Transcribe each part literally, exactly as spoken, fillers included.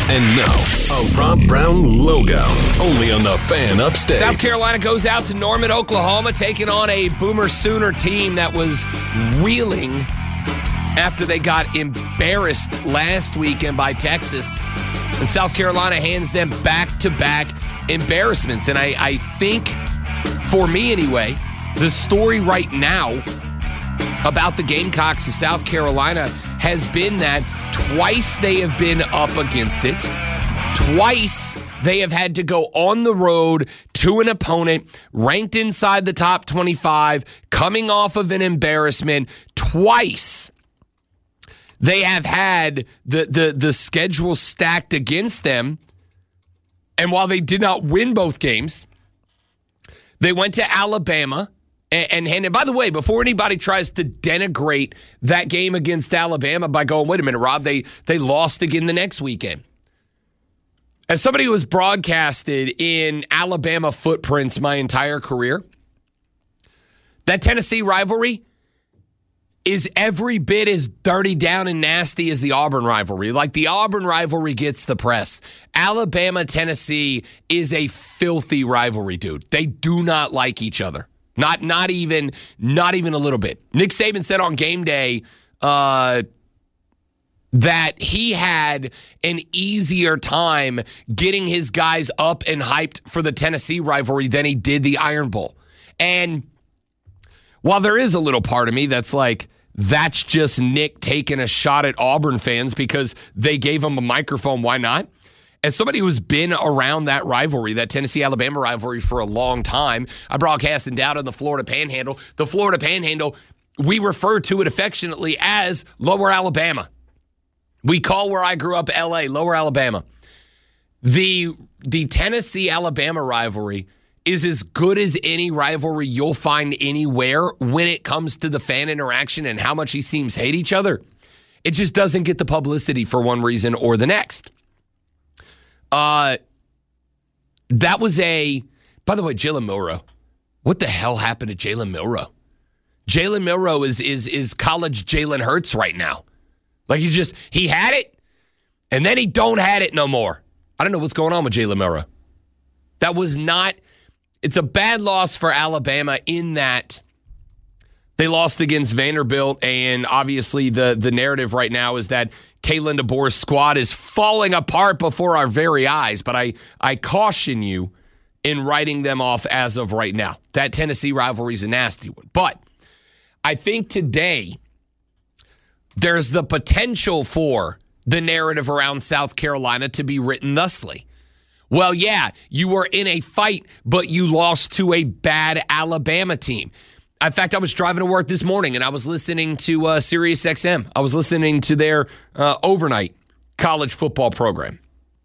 And now, a Rob Brown Lowdown, only on the Fan Upstate. South Carolina goes out to Norman, Oklahoma, taking on a Boomer Sooner team that was reeling after they got embarrassed last weekend by Texas. And South Carolina hands them back-to-back embarrassments. And I, I think, for me anyway, the story right now about the Gamecocks of South Carolina has been that twice they have been up against it. Twice they have had to go on the road to an opponent ranked inside the top twenty-five, coming off of an embarrassment. Twice they have had the, the, the schedule stacked against them. And while they did not win both games, they went to Alabama. And, and and by the way, before anybody tries to denigrate that game against Alabama by going, wait a minute, Rob, they they lost again the next weekend. As somebody who was broadcasted in Alabama footprints my entire career, that Tennessee rivalry is every bit as dirty down and nasty as the Auburn rivalry. Like, the Auburn rivalry gets the press. Alabama-Tennessee is a filthy rivalry, dude. They do not like each other. Not not even not even a little bit. Nick Saban said on game day uh, that he had an easier time getting his guys up and hyped for the Tennessee rivalry than he did the Iron Bowl. And while there is a little part of me that's like, that's just Nick taking a shot at Auburn fans because they gave him a microphone, why not? As somebody who's been around that rivalry, that Tennessee-Alabama rivalry for a long time, I broadcasted down in the Florida Panhandle. The Florida Panhandle, we refer to it affectionately as Lower Alabama. We call where I grew up L A Lower Alabama. The, the Tennessee-Alabama rivalry is as good as any rivalry you'll find anywhere when it comes to the fan interaction and how much these teams hate each other. It just doesn't get the publicity for one reason or the next. Uh, that was a, by the way, Jalen Milroe. What the hell happened to Jalen Milroe? Jalen Milroe is is is college Jalen Hurts right now. Like, he just, he had it, and then he don't had it no more. I don't know what's going on with Jalen Milroe. That was not, it's a bad loss for Alabama in that they lost against Vanderbilt, and obviously the, the narrative right now is that Kalen DeBoer's squad is falling apart before our very eyes, but I, I caution you in writing them off as of right now. That Tennessee rivalry is a nasty one. But I think today there's the potential for the narrative around South Carolina to be written thusly. Well, yeah, you were in a fight, but you lost to a bad Alabama team. In fact, I was driving to work this morning, and I was listening to uh, Sirius X M. I was listening to their uh, overnight college football program.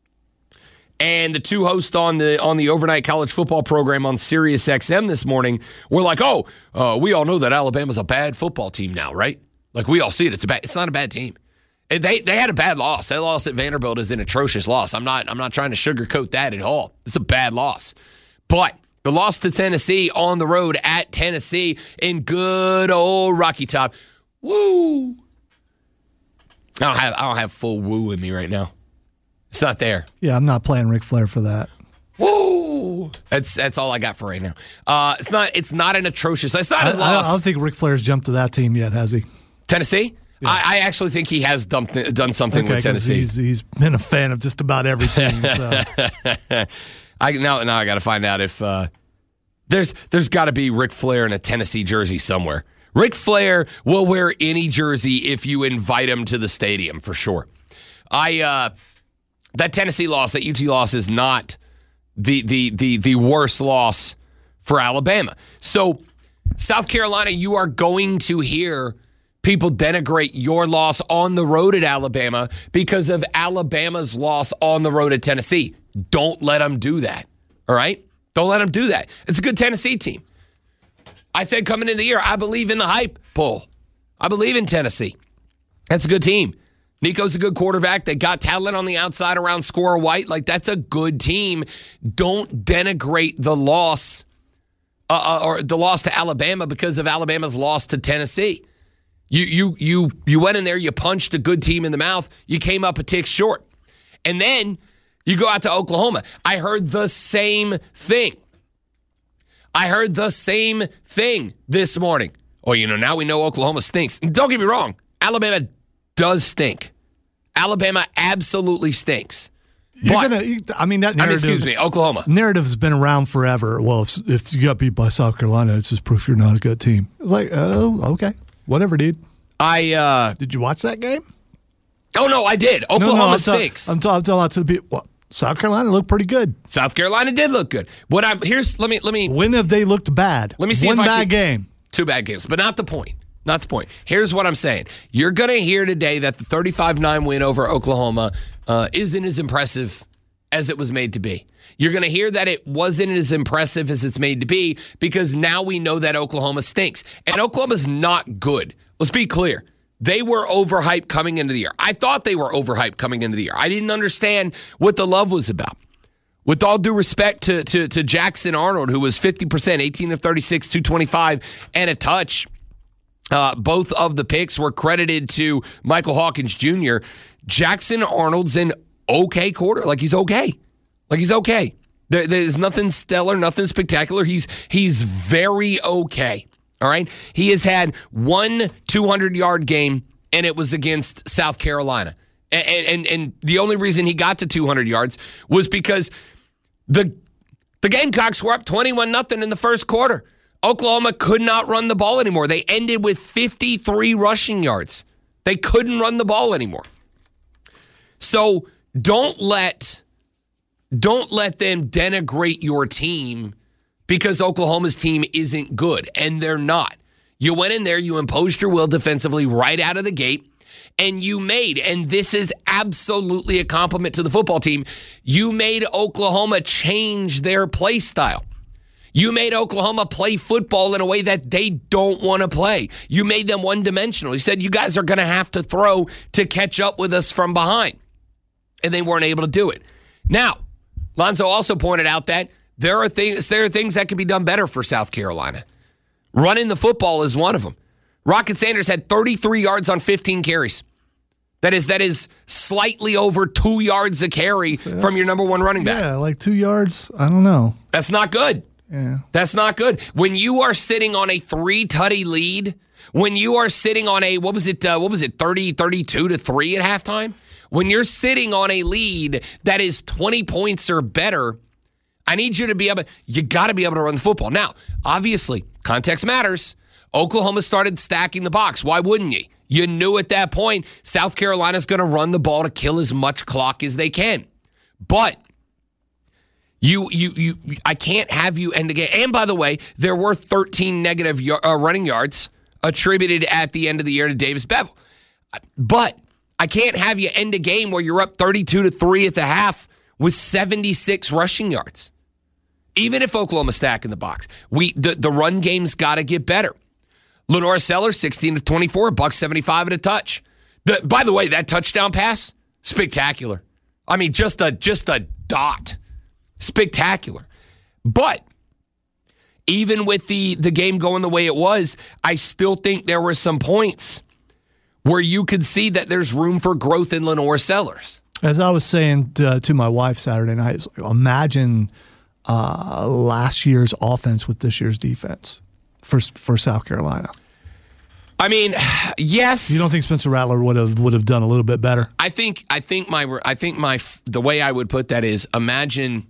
And the two hosts on the on the overnight college football program on Sirius X M this morning were like, oh, uh, we all know that Alabama's a bad football team now, right? Like, we all see it. It's a bad, it's not a bad team. And they they had a bad loss. That loss at Vanderbilt is an atrocious loss. I'm not I'm not trying to sugarcoat that at all. It's a bad loss. But the loss to Tennessee on the road at Tennessee in good old Rocky Top. Woo! I don't have I don't have full woo in me right now. It's not there. Yeah, I'm not playing Ric Flair for that. Woo! That's that's all I got for right now. Uh, it's not it's not an atrocious. It's not a I, loss. I don't think Ric Flair's jumped to that team yet, has he? Tennessee? Yeah. I, I actually think he has dumped, done something okay, with Tennessee. He's, he's been a fan of just about every team. So. I now now I got to find out if uh, there's there's got to be Ric Flair in a Tennessee jersey somewhere. Ric Flair will wear any jersey if you invite him to the stadium for sure. I uh, that Tennessee loss, that U T loss, is not the the the the worst loss for Alabama. So South Carolina, you are going to hear people denigrate your loss on the road at Alabama because of Alabama's loss on the road at Tennessee. Don't let them do that, all right? Don't let them do that. It's a good Tennessee team. I said coming into the year, I believe in the hype poll. I believe in Tennessee. That's a good team. Nico's a good quarterback. They got talent on the outside around Score White. Like, that's a good team. Don't denigrate the loss uh, or the loss to Alabama because of Alabama's loss to Tennessee. You you you you went in there, you punched a good team in the mouth, you came up a tick short. And then you go out to Oklahoma. I heard the same thing. I heard the same thing this morning. Oh, you know, now we know Oklahoma stinks. And don't get me wrong. Alabama does stink. Alabama absolutely stinks. You're But, gonna, I mean, that I mean, narrative. excuse me, Oklahoma. Narrative's been around forever. Well, if, if you got beat by South Carolina, it's just proof you're not a good team. It's like, oh, okay, whatever, dude. I uh, Did you watch that game? oh no, I did. Oklahoma no, no, I'm stinks. Ta- I'm, ta- I'm talking about to the people. Well, South Carolina looked pretty good. South Carolina did look good. What I'm here's let me let me When have they looked bad? Let me see One if I bad can- game. two bad games, but not the point. Not the point. Here's what I'm saying. You're going to hear today that the thirty-five nine win over Oklahoma uh, isn't as impressive as it was made to be. You're going to hear that it wasn't as impressive as it's made to be because now we know that Oklahoma stinks. And Oklahoma's not good. Let's be clear. They were overhyped coming into the year. I thought they were overhyped coming into the year. I didn't understand what the love was about. With all due respect to, to, to Jackson Arnold, who was fifty percent, eighteen of thirty-six, two twenty-five, and a touch. Uh, both of the picks were credited to Michael Hawkins Junior Jackson Arnold's an okay quarter. Like, he's okay. Like, he's okay. There, there's nothing stellar, nothing spectacular. He's he's very okay. All right? He has had one two hundred-yard game, and it was against South Carolina. And, and, and the only reason he got to two hundred yards was because the, the Gamecocks were up twenty-one nothing in the first quarter. Oklahoma could not run the ball anymore. They ended with fifty-three rushing yards. They couldn't run the ball anymore. So don't let don't let them denigrate your team because Oklahoma's team isn't good, and they're not. You went in there, you imposed your will defensively right out of the gate, and you made, and this is absolutely a compliment to the football team, you made Oklahoma change their play style. You made Oklahoma play football in a way that they don't want to play. You made them one-dimensional. You said, you guys are going to have to throw to catch up with us from behind. And they weren't able to do it. Now, Lonzo also pointed out that there are things there are things that can be done better for South Carolina. Running the football is one of them. Rocket Sanders had thirty-three yards on fifteen carries. That is that is slightly over two yards a carry That's, from your number one running back. Yeah, like two yards. I don't know. That's not good. Yeah. That's not good. When you are sitting on a three-tutty lead, when you are sitting on a, what was it, uh, what was it, thirty, thirty-two to three at halftime? When you're sitting on a lead that is twenty points or better, I need you to be able, you got to be able to run the football. Now, obviously, context matters. Oklahoma started stacking the box. Why wouldn't you? You knew at that point South Carolina's going to run the ball to kill as much clock as they can. But You, you, you. I can't have you end the game. And by the way, there were thirteen negative y- uh, running yards attributed at the end of the year to Davis Bevel. But I can't have you end a game where you're up thirty-two to three at the half with seventy-six rushing yards. Even if Oklahoma's stacking the box, we the, the run game's got to get better. Lenora Sellers, sixteen of twenty-four, buck seventy-five at a touch. The, by the way, that touchdown pass, spectacular. I mean, just a just a dot. Spectacular. But even with the, the game going the way it was, I still think there were some points where you could see that there's room for growth in Lenore Sellers. As I was saying to, to my wife Saturday night, it's like, imagine uh, last year's offense with this year's defense for for South Carolina. I mean, yes. You don't think Spencer Rattler would have would have done a little bit better? I think I think my I think my the way I would put that is imagine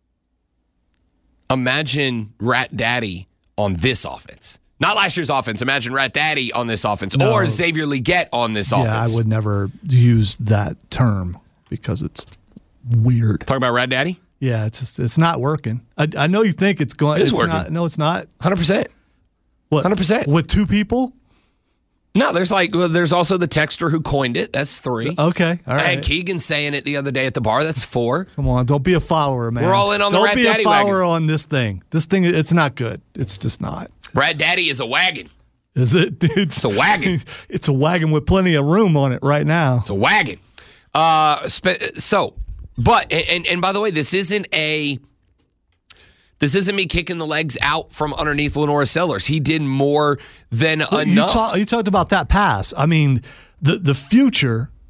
imagine Rat Daddy on this offense. Not last year's offense. Imagine Rat Daddy on this offense No. or Xavier Leggett on this Yeah, offense. I would never use that term because it's weird. Talk about Rat Daddy? Yeah, it's just, it's not working. I, I know you think it's going. It is it's working. Not, no, it's not. one hundred percent. What? one hundred percent. With two people? No, there's like well, there's also the texter who coined it. That's three. Okay, all I right. had Keegan saying it the other day at the bar. That's four. Come on, don't be a follower, man. We're all in on the don't Rat be Daddy a follower wagon. on this thing. This thing, it's not good. It's just not. Rat Daddy is a wagon. Is it? It's, It's a wagon. It's a wagon with plenty of room on it right now. It's a wagon. Uh, spe- so, but and and by the way, this isn't a. This isn't me kicking the legs out from underneath Lenora Sellers. He did more than Well, you, enough. talk, you talked about that pass. I mean, the the future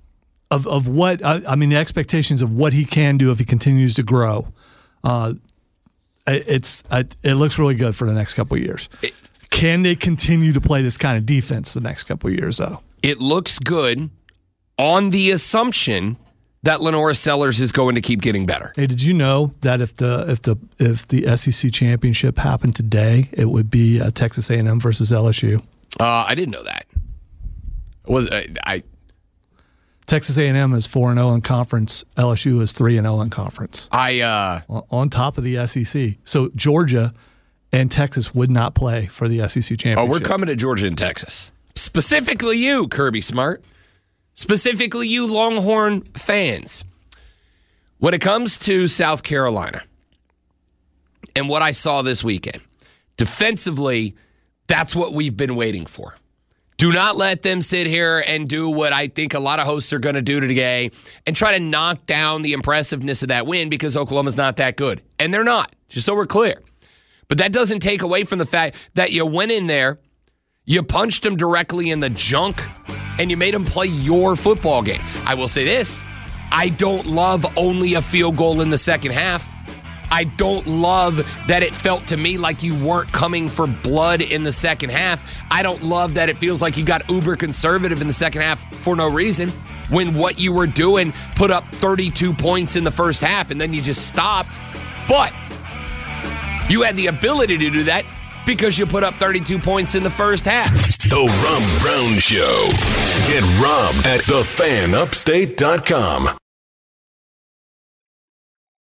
of of what I, I mean, the expectations of what he can do if he continues to grow. Uh, it's it, it looks really good for the next couple of years. It, can they continue to play this kind of defense the next couple of years, though? It looks good on the assumption that Lenora Sellers is going to keep getting better. Hey, did you know that if the if the if the S E C championship happened today, it would be uh, Texas A and M versus L S U? Uh, I didn't know that. Was I, I Texas A and M is four and zero in conference. L S U is three and zero in conference. I uh, on top of the S E C. So Georgia and Texas would not play for the S E C championship. Oh, we're coming to Georgia and Texas. Specifically you, Kirby Smart. Specifically you, Longhorn fans. When it comes to South Carolina and what I saw this weekend, defensively, that's what we've been waiting for. Do not let them sit here and do what I think a lot of hosts are going to do today and try to knock down the impressiveness of that win because Oklahoma's not that good. And they're not, just so we're clear. But that doesn't take away from the fact that you went in there, you punched them directly in the junk, and you made them play your football game. I will say this, I don't love only a field goal in the second half. I don't love that it felt to me like you weren't coming for blood in the second half. I don't love that it feels like you got uber conservative in the second half for no reason when what you were doing put up thirty-two points in the first half and then you just stopped. But you had the ability to do that because you put up thirty-two points in the first half. The Rob Brown Show. Get Rob at the fan upstate dot com.